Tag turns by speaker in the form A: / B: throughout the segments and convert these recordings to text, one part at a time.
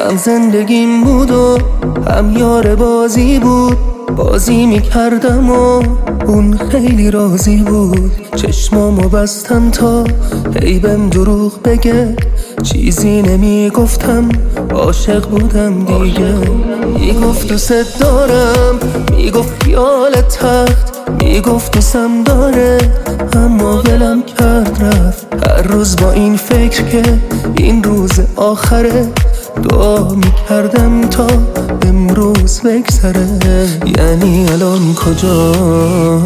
A: هم زندگیم بود و هم یار بازی بود. بازی میکردم و اون خیلی راضی بود. چشمامو بستم تا هی بهم دروغ بگه، چیزی نمیگفتم، عاشق بودم دیگه. میگفت دوست دارم، میگفت خیال تخت، میگفت دوستم داره، اما ولم کرد رفت. هر روز با این فکر که این روز آخره، دعا میکردم تا امروز بگذره. یعنی الان کجاست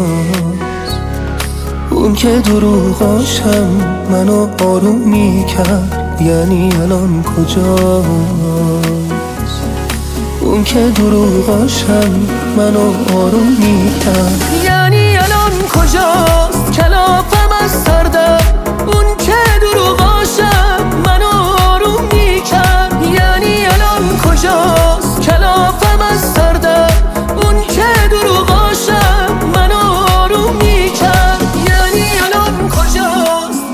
A: اون که دروغاشم منو آروم میکرد؟ یعنی الان کجاست اون که دروغاشم منو آروم میکرد؟ یعنی الان کجاست کلافم از سردم، اون که دروغاشم منو آروم میکرد؟ یعنی الان کجاست کلافم از سردم، اون که دروغاشم منو آروم میکرد؟ یعنی الان کجاست؟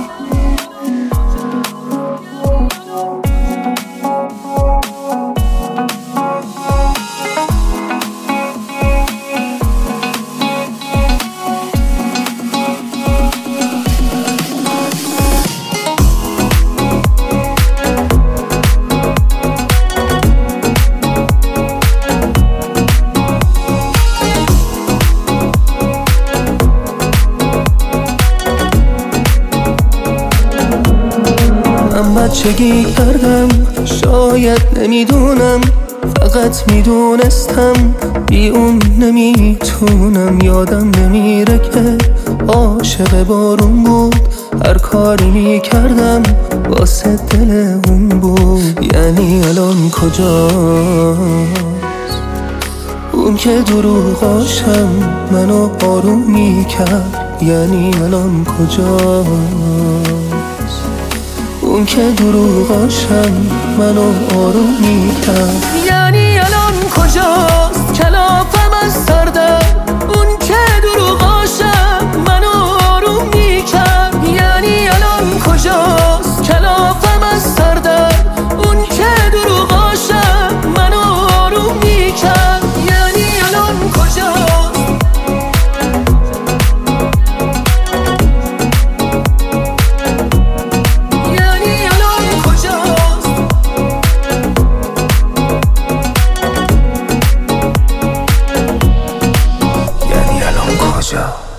A: بچگی کردم، شاید نمیدونم، فقط میدونستم بی اون نمیتونم. یادم نمیره که عاشق بارون بود، هر کاری میکردم واسه دل اون بود. یعنی الان کجاست اون که دروغاشم منو آروم میکرد؟ یعنی الان کجاست اون که دروغاشم منو آروم میکرد؟ یعنی الان کجاست کلافم از سردم، اون که دروغاشم منو آروم میکرد؟ یعنی الان کجاست کلافم از سردم، اون که دروغاشم منو آروم میکرد؟ یعنی الان کجاست؟
B: کجا؟